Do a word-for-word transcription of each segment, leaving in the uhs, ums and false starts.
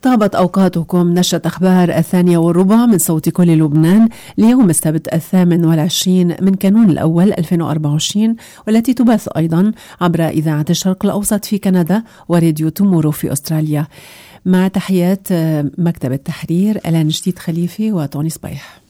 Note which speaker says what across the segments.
Speaker 1: طابت أوقاتكم. نشرة أخبار الثانية والربع من صوت كل لبنان ليوم السبت الثامن والعشرين من كانون الأول ألفين وأربعة وعشرين، والتي تبث أيضا عبر إذاعة الشرق الأوسط في كندا وراديو تومورو في أستراليا. مع تحيات مكتب التحرير ألان جديد خليفي وتوني صبيح.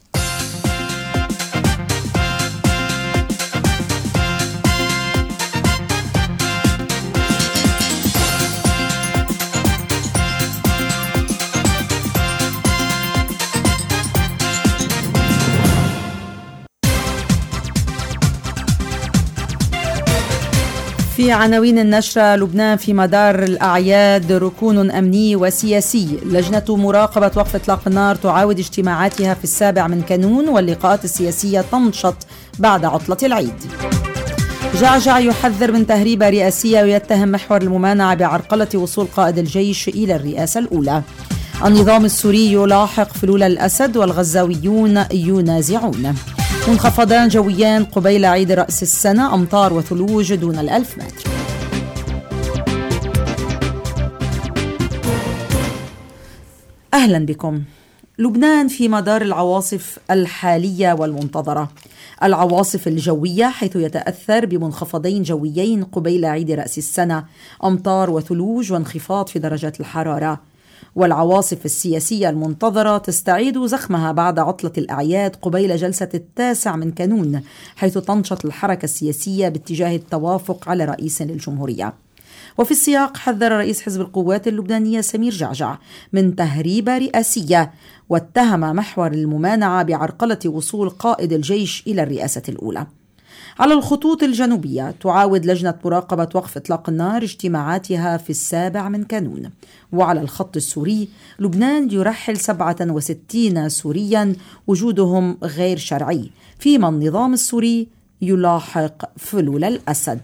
Speaker 2: في عناوين النشرة: لبنان في مدار الأعياد، ركون أمني وسياسي. لجنة مراقبة وقف إطلاق النار تعاود اجتماعاتها في السابع من كانون، واللقاءات السياسية تنشط بعد عطلة العيد. جعجع يحذر من تهريبة رئاسية ويتهم محور الممانعة بعرقلة وصول قائد الجيش إلى الرئاسة الأولى. النظام السوري يلاحق فلول الأسد والغزاويون ينازعون. منخفضان جويان قبيل عيد رأس السنة، أمطار وثلوج دون الألف متر. أهلا بكم. لبنان في مدار العواصف الحالية والمنتظرة. العواصف الجوية حيث يتأثر بمنخفضين جويين قبيل عيد رأس السنة، أمطار وثلوج وانخفاض في درجات الحرارة. والعواصف السياسية المنتظرة تستعيد زخمها بعد عطلة الأعياد قبيل جلسة التاسع من كانون، حيث تنشط الحركة السياسية باتجاه التوافق على رئيس للجمهورية. وفي السياق حذر رئيس حزب القوات اللبنانية سمير جعجع من تهريبة رئاسية، واتهم محور الممانعة بعرقلة وصول قائد الجيش إلى الرئاسة الأولى. على الخطوط الجنوبية تعاود لجنة مراقبة وقف إطلاق النار اجتماعاتها في السابع من كانون. وعلى الخط السوري، لبنان يرحل سبعة وستين سوريا وجودهم غير شرعي، فيما النظام السوري يلاحق فلول الأسد.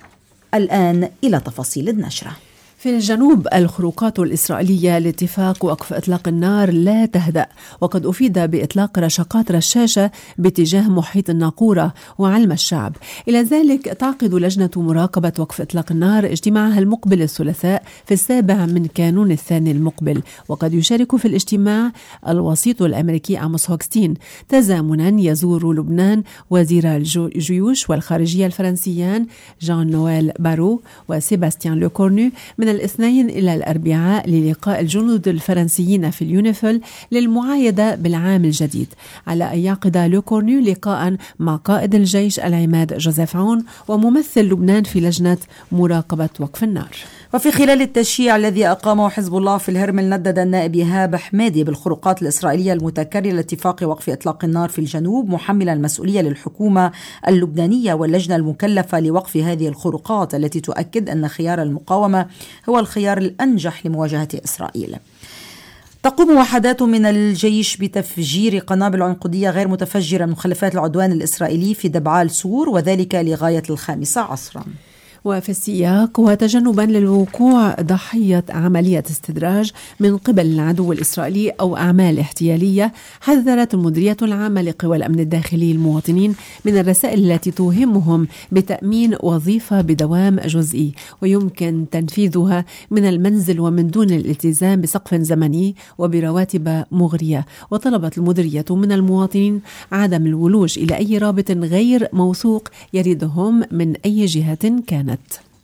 Speaker 2: الآن إلى تفاصيل النشرة.
Speaker 1: في الجنوب، الخروقات الإسرائيلية لاتفاق وقف إطلاق النار لا تهدأ، وقد أفيد بإطلاق رشقات رشاشة باتجاه محيط الناقورة وعلم الشعب. إلى ذلك تعقد لجنة مراقبة وقف إطلاق النار اجتماعها المقبل الثلاثاء في السابع من كانون الثاني المقبل، وقد يشارك في الاجتماع الوسيط الأمريكي آموس هوكستين. تزامنا يزور لبنان وزير الجيوش والخارجية الفرنسيان جان نويل بارو وسيباستيان لوكورنو من الاثنين إلى الأربعاء للقاء الجنود الفرنسيين في اليونيفيل للمعايدة بالعام الجديد، على أن يعقد لوكورنو لقاء مع قائد الجيش العماد جوزيف عون وممثل لبنان في لجنة مراقبة وقف النار.
Speaker 2: وفي خلال التشييع الذي أقامه حزب الله في الهرمل، ندد النائب إيهاب حمادي بالخروقات الإسرائيلية المتكررة لاتفاق وقف إطلاق النار في الجنوب، محملا المسؤولية للحكومة اللبنانية واللجنة المكلفة لوقف هذه الخروقات، التي تؤكد أن خيار المقاومة هو الخيار الأنجح لمواجهة إسرائيل. تقوم وحدات من الجيش بتفجير قنابل عنقودية غير متفجرة من مخلفات العدوان الإسرائيلي في دبعال سور، وذلك لغاية الخامسة عصرا.
Speaker 1: وفي السياق، وتجنبا للوقوع ضحية عملية استدراج من قبل العدو الإسرائيلي أو أعمال احتيالية، حذرت المديرية العامة لقوى الأمن الداخلي المواطنين من الرسائل التي توهمهم بتأمين وظيفة بدوام جزئي ويمكن تنفيذها من المنزل ومن دون الالتزام بسقف زمني وبرواتب مغرية. وطلبت المديرية من المواطنين عدم الولوج إلى أي رابط غير موثوق يريدهم من أي جهة كانت.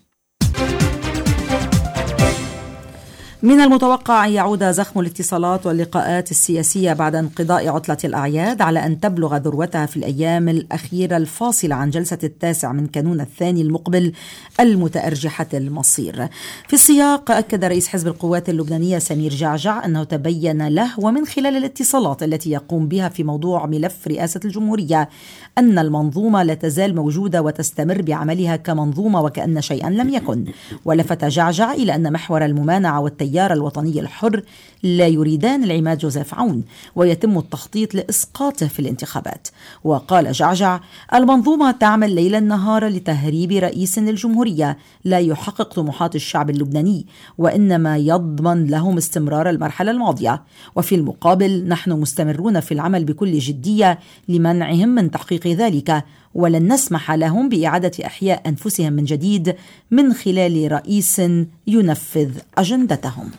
Speaker 2: من المتوقع أن يعود زخم الاتصالات واللقاءات السياسية بعد انقضاء عطلة الأعياد على أن تبلغ ذروتها في الأيام الأخيرة الفاصلة عن جلسة التاسع من كانون الثاني المقبل المتأرجحة المصير. في السياق، أكد رئيس حزب القوات اللبنانية سمير جعجع أنه تبين له ومن خلال الاتصالات التي يقوم بها في موضوع ملف رئاسة الجمهورية أن المنظومة لا تزال موجودة وتستمر بعملها كمنظومة وكأن شيئا لم يكن. ولفت جعجع إلى أن محور الممانعة والتيار الوطني الحر لا يريدان العماد جوزيف عون، ويتم التخطيط لإسقاطه في الانتخابات. وقال جعجع: المنظومة تعمل ليلا نهارا لتهريب رئيس للجمهورية لا يحقق طموحات الشعب اللبناني، وإنما يضمن لهم استمرار المرحلة الماضية. وفي المقابل نحن مستمرون في العمل بكل جدية لمنعهم من تحقيق ذلك، ولن نسمح لهم بإعادة إحياء أنفسهم من جديد من خلال رئيس ينفذ أجندتهم.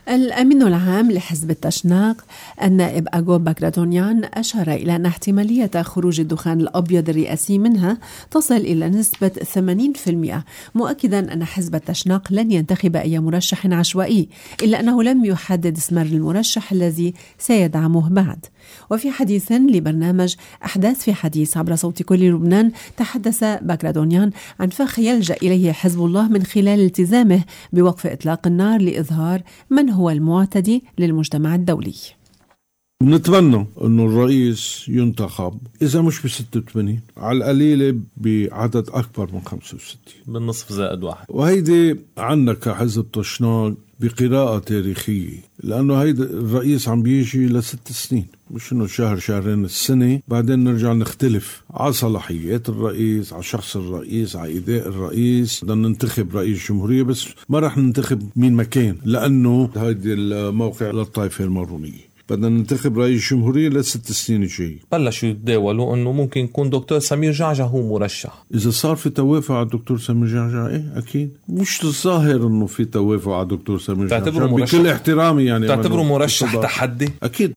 Speaker 1: الأمين العام لحزب التشناق النائب أغو باغرادونيان أشار إلى أن احتمالية خروج الدخان الأبيض الرئاسي منها تصل إلى نسبة ثمانين بالمئة، مؤكدا أن حزب التشناق لن ينتخب أي مرشح عشوائي، إلا أنه لم يحدد اسم المرشح الذي سيدعمه بعد. وفي حديث لبرنامج أحداث في حديث عبر صوت كل لبنان، تحدث باغرادونيان عن فخ يلجأ إليه حزب الله من خلال التزامه بوقف إطلاق النار لإظهار من هو المعتدي للمجتمع الدولي.
Speaker 3: نتمنى أنه الرئيس ينتخب إذا مش ب ستة وثمانين على القليلة بعدد أكبر من خمسة وستين
Speaker 4: بالنصف زائد واحد،
Speaker 3: وهيدي عنا كحزب تشناق بقراءة تاريخية، لأنه هيدا الرئيس عم بيجي لست سنين، مش إنه شهر شهرين السنة بعدين نرجع نختلف على صلاحيات الرئيس، على شخص الرئيس، على إيداء الرئيس. بدنا ننتخب رئيس جمهورية بس ما رح ننتخب مين مكان، لأنه هيدا الموقع للطائفة المارونية. بدنا ننتخب رئيس جمهورية لست سنين الجاي.
Speaker 4: بلشوا يتداولوا انه ممكن يكون دكتور سمير جعجع هو مرشح.
Speaker 3: اذا صار في توافق على الدكتور سمير جعجع، ايه اكيد مش الظاهر انه في توافق على الدكتور سمير جعجع بكل احترامي، يعني
Speaker 4: تعتبره مرشح تحدي؟
Speaker 3: اكيد.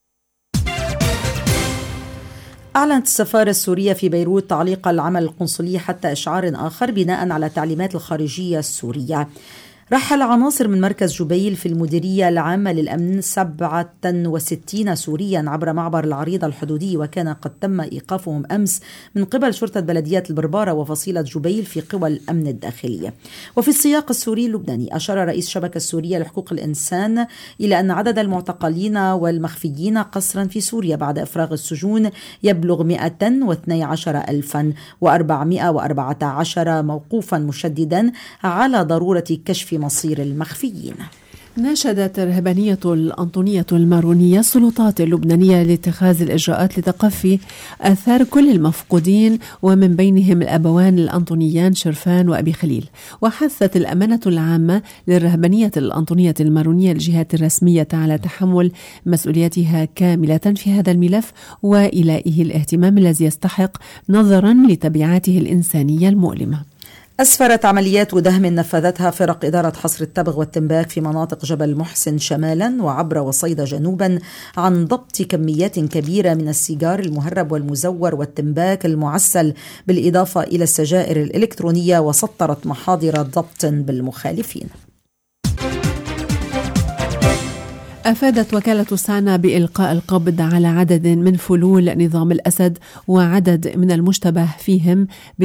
Speaker 2: أعلنت السفارة السورية في بيروت تعليق العمل القنصلي حتى إشعار آخر بناء على تعليمات الخارجية السورية. رحل عناصر من مركز جبيل في المديرية العامة للأمن سبعة وستين سوريا عبر معبر العريضة الحدودي، وكان قد تم إيقافهم أمس من قبل شرطة بلدية البربارة وفصيلة جبيل في قوى الأمن الداخلية. وفي السياق السوري اللبناني، أشار رئيس الشبكة السورية لحقوق الإنسان إلى أن عدد المعتقلين والمخفيين قسرا في سوريا بعد إفراغ السجون يبلغ مئة واثني عشر ألفا وأربعمئة وأربعة عشر، موقوفا مشددا على ضرورة كشف مصير المخفيين.
Speaker 1: ناشدت الرهبانية الأنطونية المارونية السلطات اللبنانية لاتخاذ الإجراءات لتقفي آثار كل المفقودين، ومن بينهم الأبوان الأنطونيان شرفان وأبي خليل. وحثت الأمانة العامة للرهبانية الأنطونية المارونية الجهات الرسمية على تحمل مسؤوليتها كاملة في هذا الملف وإلائه الاهتمام الذي يستحق نظرا لتبعاته الإنسانية المؤلمة.
Speaker 2: أسفرت عمليات دهم نفذتها فرق إدارة حصر التبغ والتنباك في مناطق جبل محسن شمالا وعبر وصيدا جنوبا عن ضبط كميات كبيرة من السيجار المهرب والمزور والتنباك المعسل، بالإضافة إلى السجائر الإلكترونية، وسطرت محاضر ضبط بالمخالفين.
Speaker 1: أفادت وكالة سانا بإلقاء القبض على عدد من فلول نظام الأسد وعدد من المشتبه فيهم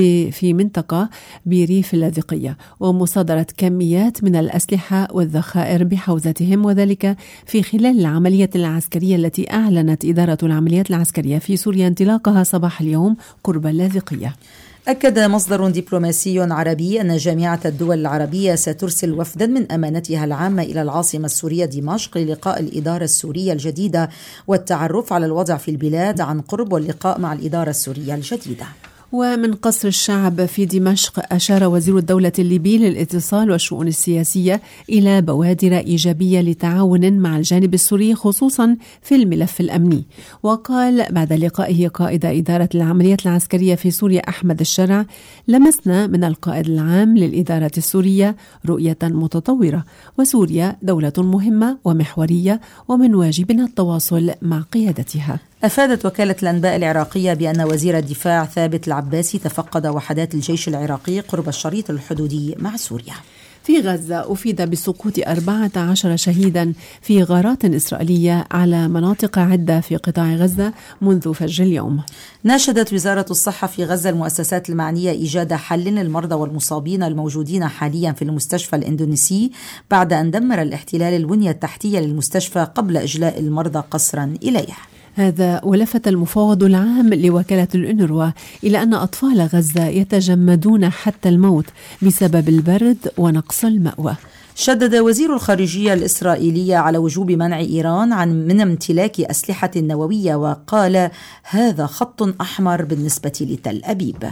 Speaker 1: في منطقة بريف اللاذقية، ومصادرة كميات من الأسلحة والذخائر بحوزتهم، وذلك في خلال العملية العسكرية التي أعلنت إدارة العمليات العسكرية في سوريا انطلاقها صباح اليوم قرب اللاذقية.
Speaker 2: أكد مصدر دبلوماسي عربي أن جامعة الدول العربية سترسل وفدا من أمانتها العامة إلى العاصمة السورية دمشق للقاء الإدارة السورية الجديدة والتعرف على الوضع في البلاد عن قرب، واللقاء مع الإدارة السورية الجديدة.
Speaker 1: ومن قصر الشعب في دمشق، أشار وزير الدولة الليبي للاتصال والشؤون السياسية إلى بوادر إيجابية لتعاون مع الجانب السوري خصوصا في الملف الأمني. وقال بعد لقائه قائد إدارة العمليات العسكرية في سوريا أحمد الشرع: لمسنا من القائد العام للإدارة السورية رؤية متطورة، وسوريا دولة مهمة ومحورية ومن واجبنا التواصل مع قيادتها.
Speaker 2: أفادت وكالة الأنباء العراقية بأن وزير الدفاع ثابت العباسي تفقد وحدات الجيش العراقي قرب الشريط الحدودي مع سوريا.
Speaker 1: في غزة أفيد بسقوط أربعة عشر شهيدا في غارات إسرائيلية على مناطق عدة في قطاع غزة منذ فجر اليوم.
Speaker 2: ناشدت وزارة الصحة في غزة المؤسسات المعنية إيجاد حل للمرضى والمصابين الموجودين حاليا في المستشفى الإندونيسي بعد أن دمر الاحتلال البنية التحتية للمستشفى قبل إجلاء المرضى قسرا إليه.
Speaker 1: هذا ولفت المفوض العام لوكالة الأونروا إلى أن أطفال غزة يتجمدون حتى الموت بسبب البرد ونقص المأوى.
Speaker 2: شدد وزير الخارجية الإسرائيلية على وجوب منع إيران عن من امتلاك أسلحة نووية، وقال: هذا خط أحمر بالنسبة لتل أبيب.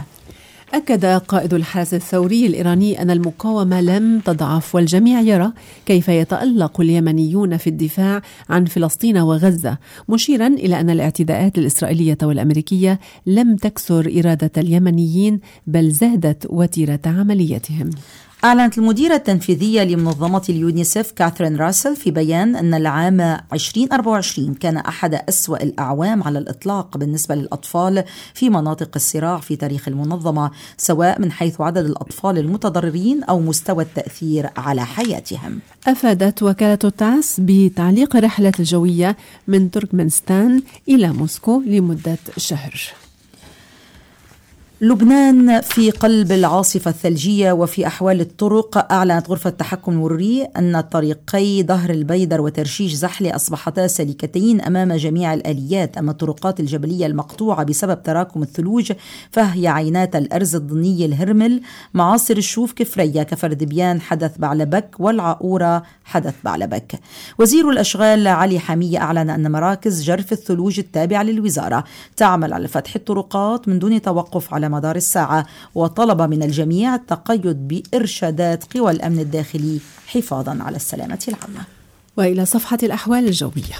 Speaker 1: أكد قائد الحرس الثوري الإيراني أن المقاومة لم تضعف، والجميع يرى كيف يتألق اليمنيون في الدفاع عن فلسطين وغزة، مشيرا إلى أن الاعتداءات الإسرائيلية والأمريكية لم تكسر إرادة اليمنيين بل زادت وتيرة عملياتهم.
Speaker 2: أعلنت المديرة التنفيذية لمنظمة اليونيسف كاثرين راسل في بيان أن العام عشرين أربعة وعشرين كان أحد أسوأ الأعوام على الإطلاق بالنسبة للأطفال في مناطق الصراع في تاريخ المنظمة، سواء من حيث عدد الأطفال المتضررين أو مستوى التأثير على حياتهم.
Speaker 1: أفادت وكالة التاس بتعليق رحلة الجوية من تركمانستان إلى موسكو لمدة شهر.
Speaker 2: لبنان في قلب العاصفة الثلجية وفي أحوال الطرق. أعلنت غرفة التحكم المروري أن طريقي ظهر البيدر وترشيش زحلة أصبحتا سليكتين أمام جميع الآليات، أما الطرقات الجبلية المقطوعة بسبب تراكم الثلوج فهي عينات الأرز الضنية الهرمل، معاصر الشوف كفرية كفر دبيان حدث بعلبك، والعقورة حدث بعلبك. وزير الأشغال علي حمية أعلن أن مراكز جرف الثلوج التابعة للوزارة تعمل على فتح الطرقات من دون توقف على مدار الساعة، وطلب من الجميع التقيد بإرشادات قوى الأمن الداخلي حفاظا على السلامة العامة.
Speaker 1: وإلى صفحة الأحوال الجوية.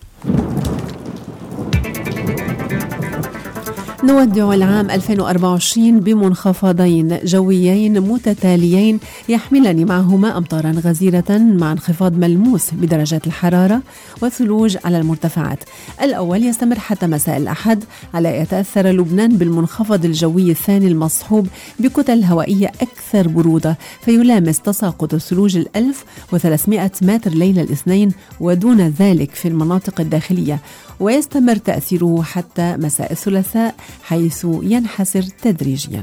Speaker 1: نودع العام ألفين وأربعة وعشرين بمنخفضين جويين متتاليين يحملان معهما أمطارا غزيرة مع انخفاض ملموس بدرجات الحرارة وثلوج على المرتفعات. الأول يستمر حتى مساء الأحد على يتأثر لبنان بالمنخفض الجوي الثاني المصحوب بكتل هوائية أكثر برودة، فيلامس تساقط الثلوج الألف وثلاثمائة متر ليلة الاثنين ودون ذلك في المناطق الداخلية، ويستمر تأثيره حتى مساء الثلاثاء حيث ينحسر تدريجيا.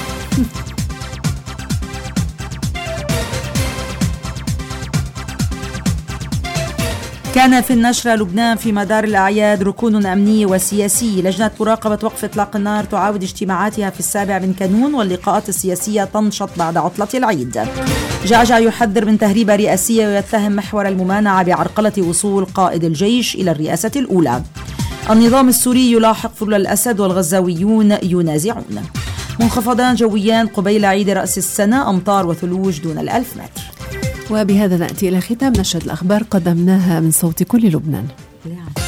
Speaker 2: كان في النشرة لبنان في مدار الأعياد ركون أمني وسياسي. لجنة مراقبة وقف إطلاق النار تعاود اجتماعاتها في السابع من كانون، واللقاءات السياسية تنشط بعد عطلة العيد. جعجع يحذر من تهريبة رئاسية ويتهم محور الممانعة بعرقلة وصول قائد الجيش إلى الرئاسة الأولى. النظام السوري يلاحق فلول الأسد والغزاويون ينازعون. منخفضان جويان قبيل عيد رأس السنة، أمطار وثلوج دون الألف متر.
Speaker 1: وبهذا نأتي إلى ختام نشرة الأخبار قدمناها من صوت كل لبنان.